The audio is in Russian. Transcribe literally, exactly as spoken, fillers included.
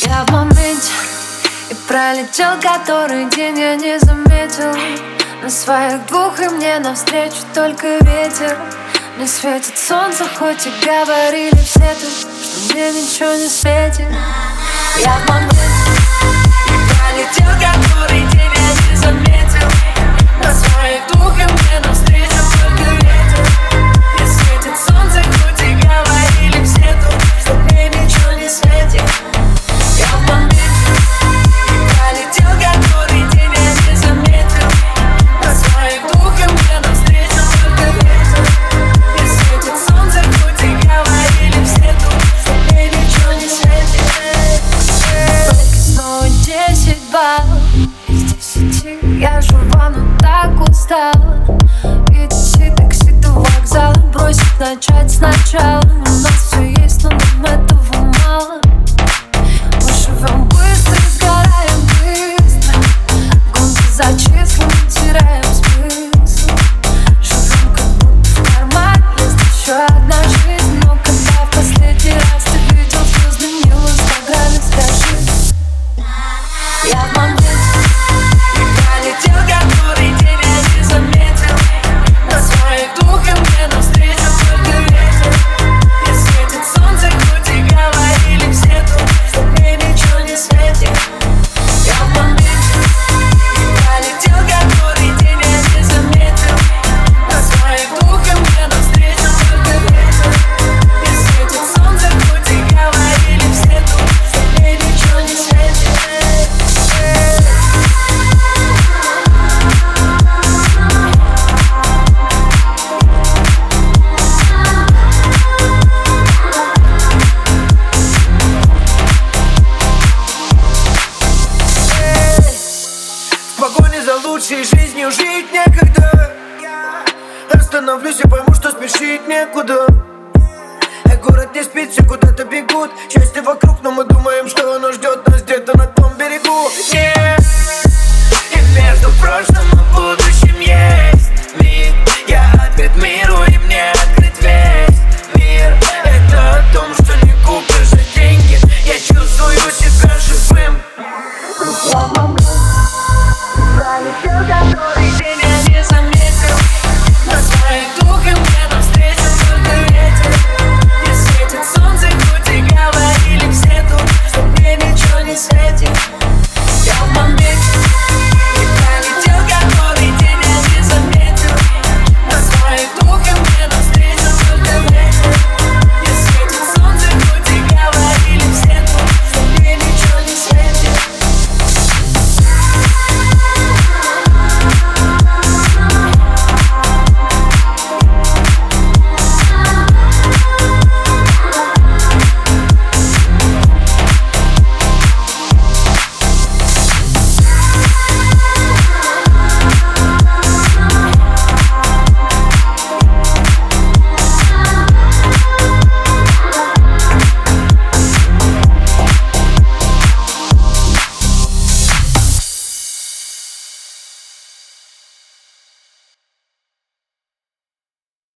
Я в моменте, и пролетел который день, я не заметил. На своих двух и мне навстречу только ветер. Мне светит солнце, хоть и говорили все тут, что мне ничего не светит. Я в моменте, и пролетел который день, я не заметил. На своих двух и мне навстречу только ветер. Мне светит солнце, хоть и говорили все тут, что мне ничего не светит. Я в моменте, и пролетел который день, я не заметил. На своих двух и мне навстречу только ветер. Мне светит солнце, хоть и говорили все тут, что мне ничего не светит. Только снова десять баллов из десяти. Я жива, но так устала. Идти такси до вокзала, бросить, начать сначала. У нас все есть, но нам этого мало. Мы живем быстро, сгораем быстро. В гонке за числами теряем смысл. Живем как будто в кармане есть еще одна жизнь. Но когда в последний раз ты видел звезды мне в инстаграме, скажи. Я в моменте, и пролетел который день, я не заметил. На своих двух и мне навстречу только ветер. Мне светит солнце, хоть и говорили все тут, что мне ничего не светит. Я в моменте, и пролетел который день, я не заметил. На своих двух и мне навстречу только ветер. Мне светит солнце, хоть и говорили все тут, что мне ничего не светит. В погоне за лучшей жизнью жить некогда. Остановлюсь и пойму, что спешить некуда. Э, город не спит, все куда-то бегут. Счастье вокруг, но мы думаем, что оно ждет нас.